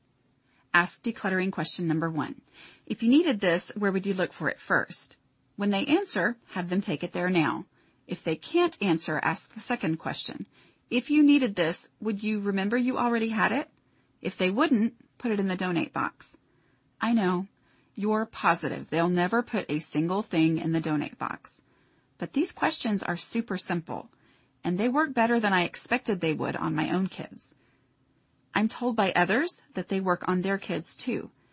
Ask decluttering question number one. If you needed this, where would you look for it first? When they answer, have them take it there now. If they can't answer, ask the second question. If you needed this, would you remember you already had it? If they wouldn't, put it in the donate box. I know. You're positive they'll never put a single thing in the donate box. But these questions are super simple, and they work better than I expected they would on my own kids. I'm told by others that they work on their kids too.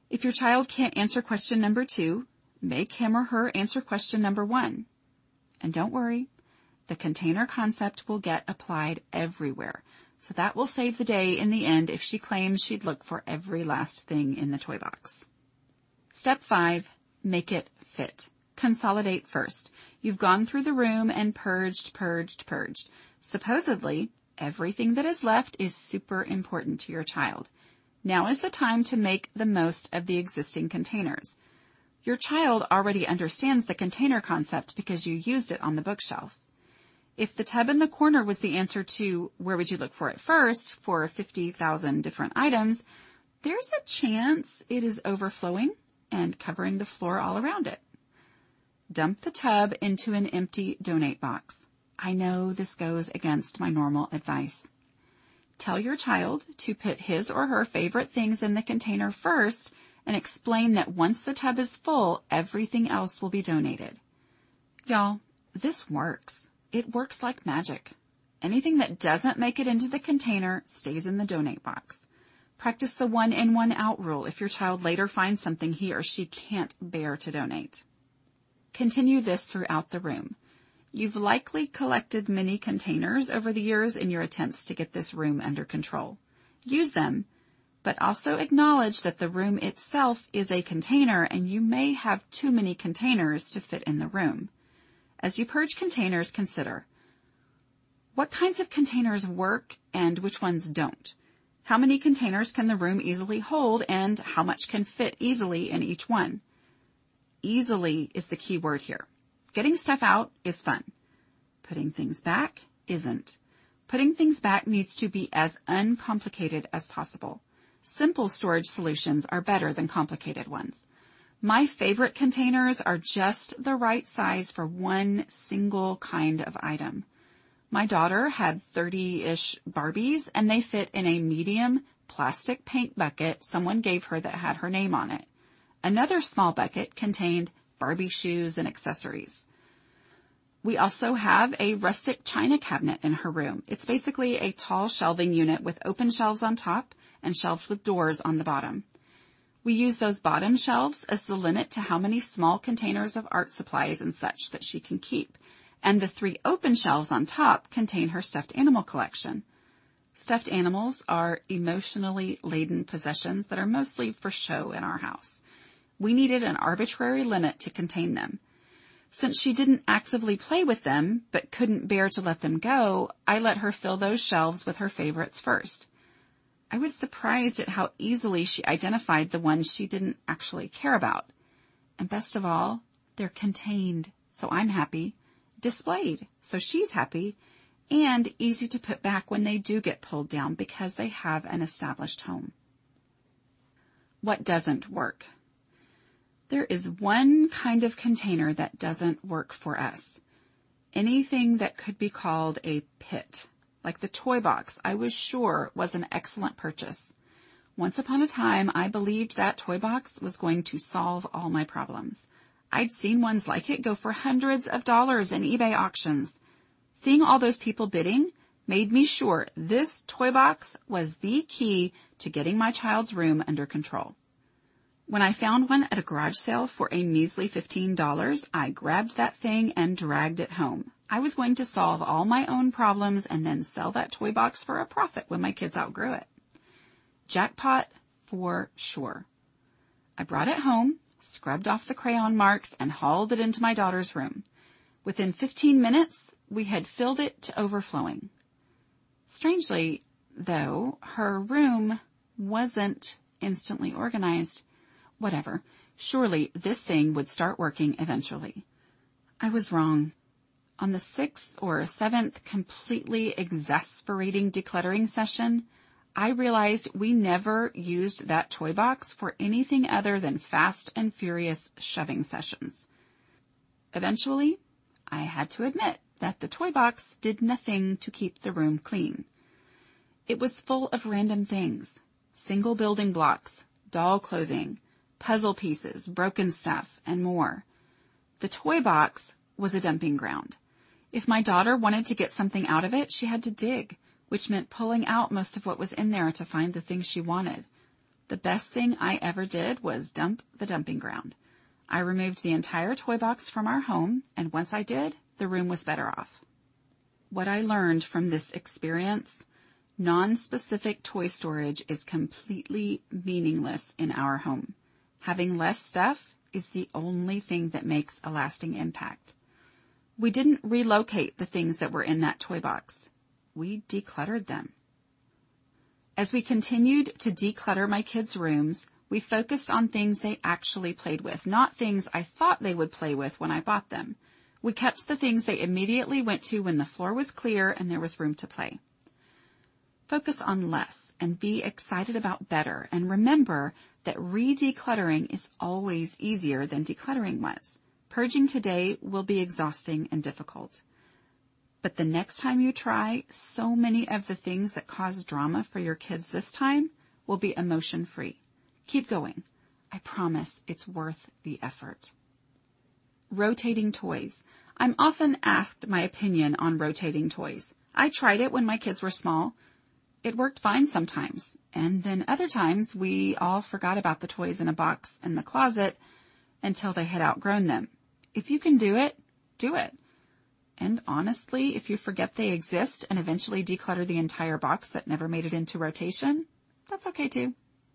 If your child can't answer question number two, make him or her answer question number one. And don't worry, the container concept will get applied everywhere. So that will save the day in the end if she claims she'd look for every last thing in the toy box. Step five, make it fit. Consolidate first. You've gone through the room and purged, purged, purged. Supposedly, everything that is left is super important to your child. Now is the time to make the most of the existing containers. Your child already understands the container concept because you used it on the bookshelf. If the tub in the corner was the answer to where would you look for it first for fifty thousand different items, there's a chance it is overflowing and covering the floor all around it. Dump the tub into an empty donate box. I know this goes against my normal advice. Tell your child to put his or her favorite things in the container first and explain that once the tub is full, everything else will be donated. Y'all, this works. It works like magic. Anything that doesn't make it into the container stays in the donate box. Practice the one in, one out rule if your child later finds something he or she can't bear to donate. Continue this throughout the room. You've likely collected many containers over the years in your attempts to get this room under control. Use them, but also acknowledge that the room itself is a container and you may have too many containers to fit in the room. As you purge containers, consider what kinds of containers work and which ones don't. How many containers can the room easily hold and how much can fit easily in each one? Easily is the key word here. Getting stuff out is fun. Putting things back isn't. Putting things back needs to be as uncomplicated as possible. Simple storage solutions are better than complicated ones. My favorite containers are just the right size for one single kind of item. My daughter had thirty-ish Barbies, and they fit in a medium plastic paint bucket someone gave her that had her name on it. Another small bucket contained Barbie shoes and accessories. We also have a rustic china cabinet in her room. It's basically a tall shelving unit with open shelves on top and shelves with doors on the bottom. We use those bottom shelves as the limit to how many small containers of art supplies and such that she can keep. And the three open shelves on top contain her stuffed animal collection. Stuffed animals are emotionally laden possessions that are mostly for show in our house. We needed an arbitrary limit to contain them. Since she didn't actively play with them, but couldn't bear to let them go, I let her fill those shelves with her favorites first. I was surprised at how easily she identified the ones she didn't actually care about. And best of all, they're contained, so I'm happy, displayed, so she's happy, and easy to put back when they do get pulled down because they have an established home. What doesn't work? There is one kind of container that doesn't work for us. Anything that could be called a pit, like the toy box, I was sure was an excellent purchase. Once upon a time, I believed that toy box was going to solve all my problems. I'd seen ones like it go for hundreds of dollars in eBay auctions. Seeing all those people bidding made me sure this toy box was the key to getting my child's room under control. When I found one at a garage sale for a measly fifteen dollars, I grabbed that thing and dragged it home. I was going to solve all my own problems and then sell that toy box for a profit when my kids outgrew it. Jackpot for sure. I brought it home, scrubbed off the crayon marks, and hauled it into my daughter's room. Within fifteen minutes, we had filled it to overflowing. Strangely, though, her room wasn't instantly organized. Whatever. Surely this thing would start working eventually. I was wrong. On the sixth or seventh completely exasperating decluttering session, I realized we never used that toy box for anything other than fast and furious shoving sessions. Eventually, I had to admit that the toy box did nothing to keep the room clean. It was full of random things, single building blocks, doll clothing, puzzle pieces, broken stuff, and more. The toy box was a dumping ground. If my daughter wanted to get something out of it, she had to dig, which meant pulling out most of what was in there to find the things she wanted. The best thing I ever did was dump the dumping ground. I removed the entire toy box from our home, and once I did, the room was better off. What I learned from this experience: non-specific toy storage is completely meaningless in our home. Having less stuff is the only thing that makes a lasting impact. We didn't relocate the things that were in that toy box. We decluttered them. As we continued to declutter my kids' rooms, we focused on things they actually played with, not things I thought they would play with when I bought them. We kept the things they immediately went to when the floor was clear and there was room to play. Focus on less and be excited about better, and remember that re-decluttering is always easier than decluttering was. Purging today will be exhausting and difficult. But the next time you try, so many of the things that cause drama for your kids this time will be emotion-free. Keep going. I promise it's worth the effort. Rotating toys. I'm often asked my opinion on rotating toys. I tried it when my kids were small. It worked fine sometimes, and then other times we all forgot about the toys in a box in the closet until they had outgrown them. If you can do it, do it. And honestly, if you forget they exist and eventually declutter the entire box that never made it into rotation, that's okay too.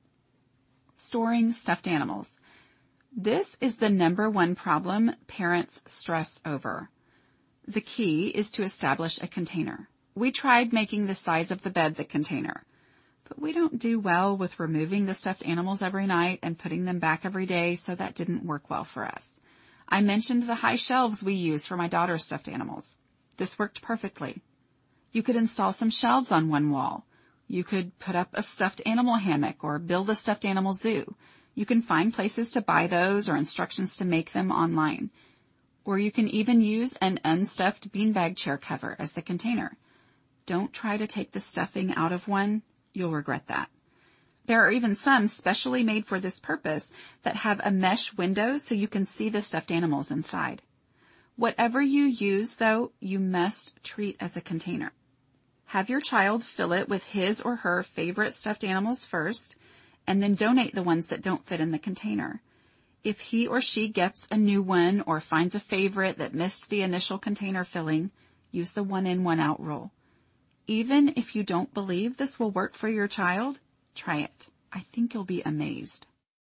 Storing stuffed animals. This is the number one problem parents stress over. The key is to establish a container. We tried making the size of the bed the container, but we don't do well with removing the stuffed animals every night and putting them back every day, so that didn't work well for us. I mentioned the high shelves we use for my daughter's stuffed animals. This worked perfectly. You could install some shelves on one wall. You could put up a stuffed animal hammock or build a stuffed animal zoo. You can find places to buy those or instructions to make them online. Or you can even use an unstuffed beanbag chair cover as the container. Don't try to take the stuffing out of one. You'll regret that. There are even some specially made for this purpose that have a mesh window so you can see the stuffed animals inside. Whatever you use, though, you must treat as a container. Have your child fill it with his or her favorite stuffed animals first, and then donate the ones that don't fit in the container. If he or she gets a new one or finds a favorite that missed the initial container filling, use the one in, one out rule. Even if you don't believe this will work for your child, try it. I think you'll be amazed.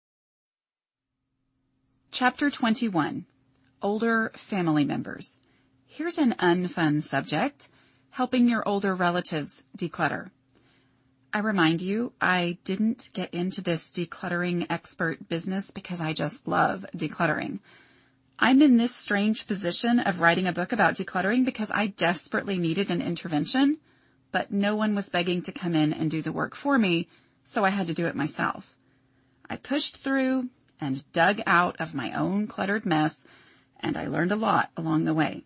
Chapter twenty-one. Older family members. Here's an unfun subject: helping your older relatives declutter. I remind you, I didn't get into this decluttering expert business because I just love decluttering. I'm in this strange position of writing a book about decluttering because I desperately needed an intervention, but no one was begging to come in and do the work for me, so I had to do it myself. I pushed through and dug out of my own cluttered mess, and I learned a lot along the way.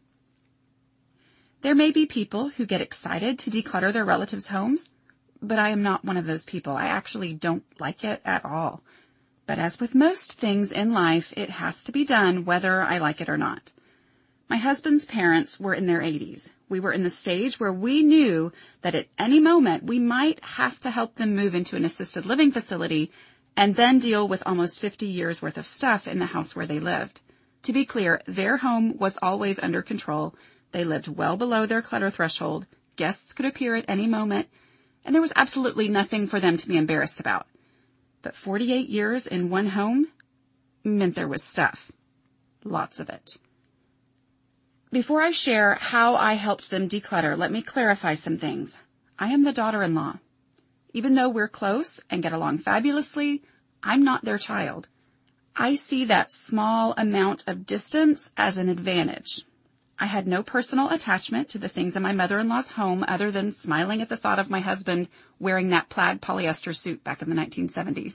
There may be people who get excited to declutter their relatives' homes, but I am not one of those people. I actually don't like it at all. But as with most things in life, it has to be done whether I like it or not. My husband's parents were in their eighties. We were in the stage where we knew that at any moment we might have to help them move into an assisted living facility and then deal with almost fifty years worth of stuff in the house where they lived. To be clear, their home was always under control. They lived well below their clutter threshold. Guests could appear at any moment, and there was absolutely nothing for them to be embarrassed about. But forty-eight years in one home meant there was stuff. Lots of it. Before I share how I helped them declutter, let me clarify some things. I am the daughter-in-law. Even though we're close and get along fabulously, I'm not their child. I see that small amount of distance as an advantage. I had no personal attachment to the things in my mother-in-law's home other than smiling at the thought of my husband wearing that plaid polyester suit back in the nineteen seventies.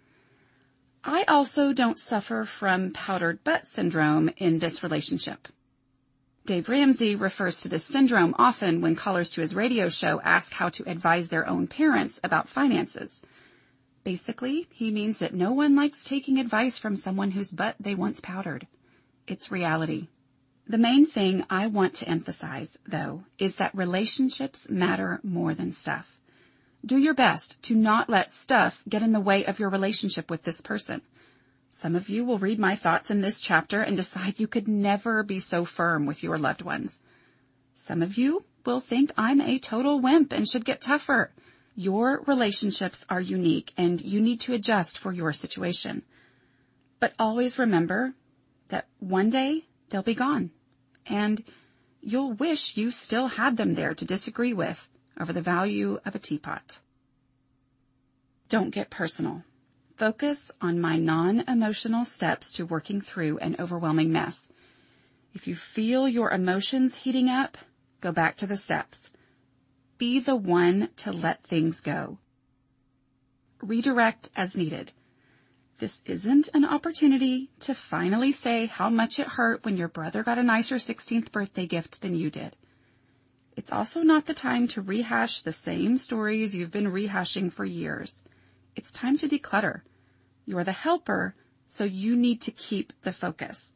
I also don't suffer from powdered butt syndrome in this relationship. Dave Ramsey refers to this syndrome often when callers to his radio show ask how to advise their own parents about finances. Basically, he means that no one likes taking advice from someone whose butt they once powdered. It's reality. The main thing I want to emphasize, though, is that relationships matter more than stuff. Do your best to not let stuff get in the way of your relationship with this person. Some of you will read my thoughts in this chapter and decide you could never be so firm with your loved ones. Some of you will think I'm a total wimp and should get tougher. Your relationships are unique and you need to adjust for your situation. But always remember that one day they'll be gone and you'll wish you still had them there to disagree with over the value of a teapot. Don't get personal. Focus on my non-emotional steps to working through an overwhelming mess. If you feel your emotions heating up, go back to the steps. Be the one to let things go. Redirect as needed. This isn't an opportunity to finally say how much it hurt when your brother got a nicer sixteenth birthday gift than you did. It's also not the time to rehash the same stories you've been rehashing for years. It's time to declutter. You're the helper, so you need to keep the focus.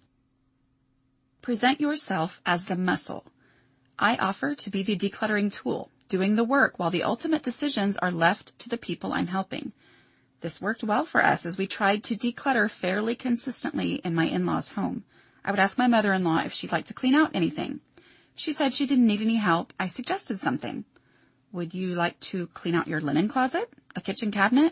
Present yourself as the muscle. I offer to be the decluttering tool, doing the work while the ultimate decisions are left to the people I'm helping. This worked well for us as we tried to declutter fairly consistently in my in-laws' home. I would ask my mother-in-law if she'd like to clean out anything. She said she didn't need any help. I suggested something. Would you like to clean out your linen closet? A kitchen cabinet?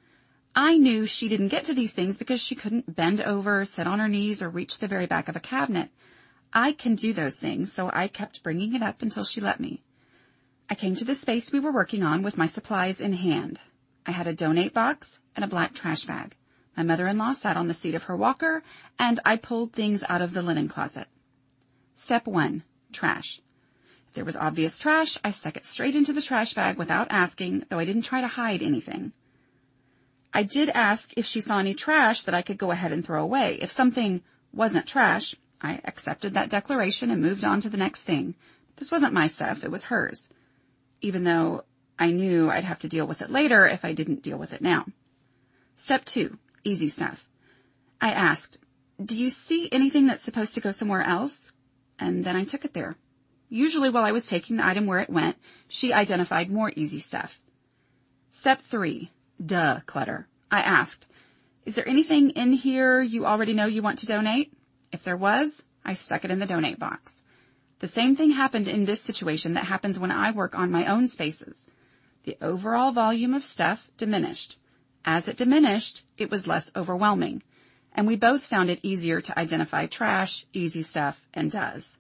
I knew she didn't get to these things because she couldn't bend over, sit on her knees, or reach the very back of a cabinet. I can do those things, so I kept bringing it up until she let me. I came to the space we were working on with my supplies in hand. I had a donate box and a black trash bag. My mother-in-law sat on the seat of her walker, and I pulled things out of the linen closet. Step one, trash. If there was obvious trash, I stuck it straight into the trash bag without asking, though I didn't try to hide anything. I did ask if she saw any trash that I could go ahead and throw away. If something wasn't trash, I accepted that declaration and moved on to the next thing. This wasn't my stuff, it was hers, even though I knew I'd have to deal with it later if I didn't deal with it now. Step two, easy stuff. I asked, do you see anything that's supposed to go somewhere else? And then I took it there. Usually while I was taking the item where it went, she identified more easy stuff. Step three, duh, clutter. I asked, is there anything in here you already know you want to donate? If there was, I stuck it in the donate box. The same thing happened in this situation that happens when I work on my own spaces. The overall volume of stuff diminished. As it diminished, it was less overwhelming, and we both found it easier to identify trash, easy stuff, and does.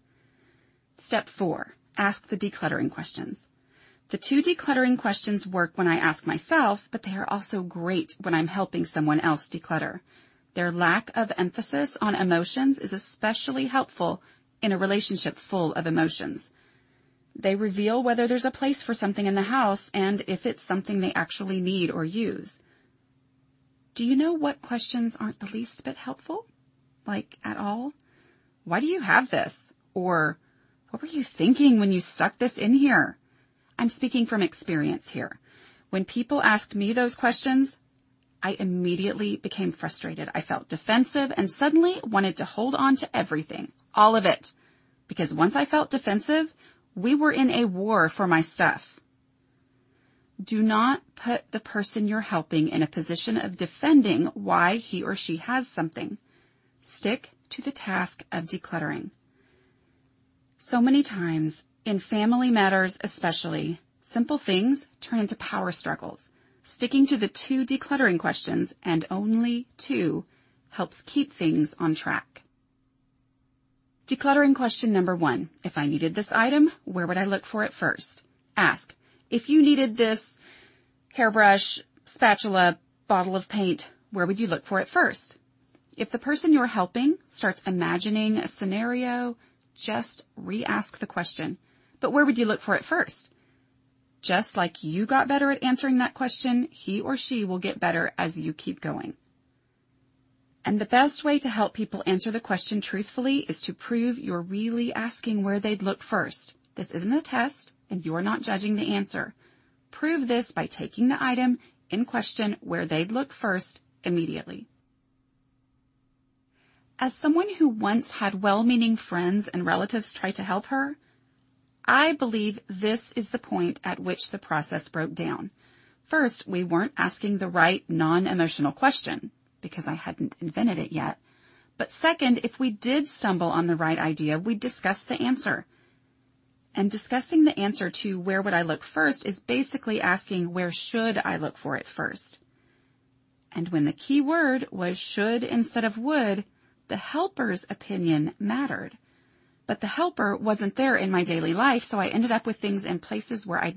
Step four, ask the decluttering questions. The two decluttering questions work when I ask myself, but they are also great when I'm helping someone else declutter. Their lack of emphasis on emotions is especially helpful in a relationship full of emotions. They reveal whether there's a place for something in the house and if it's something they actually need or use. Do you know what questions aren't the least bit helpful? Like, at all? Why do you have this? Or, what were you thinking when you stuck this in here? I'm speaking from experience here. When people asked me those questions, I immediately became frustrated. I felt defensive and suddenly wanted to hold on to everything, all of it. Because once I felt defensive, we were in a war for my stuff. Do not put the person you're helping in a position of defending why he or she has something. Stick to the task of decluttering. So many times, in family matters especially, simple things turn into power struggles. Sticking to the two decluttering questions, and only two, helps keep things on track. Decluttering question number one. If I needed this item, where would I look for it first? Ask, if you needed this hairbrush, spatula, bottle of paint, where would you look for it first? If the person you're helping starts imagining a scenario, just re-ask the question. But where would you look for it first? Just like you got better at answering that question, he or she will get better as you keep going. And the best way to help people answer the question truthfully is to prove you're really asking where they'd look first. This isn't a test, and you're not judging the answer. Prove this by taking the item in question where they'd look first immediately. As someone who once had well-meaning friends and relatives try to help her, I believe this is the point at which the process broke down. First, we weren't asking the right non-emotional question, because I hadn't invented it yet. But second, if we did stumble on the right idea, we'd discuss the answer. And discussing the answer to where would I look first is basically asking where should I look for it first. And when the key word was should instead of would, the helper's opinion mattered. But the helper wasn't there in my daily life, so I ended up with things in places where I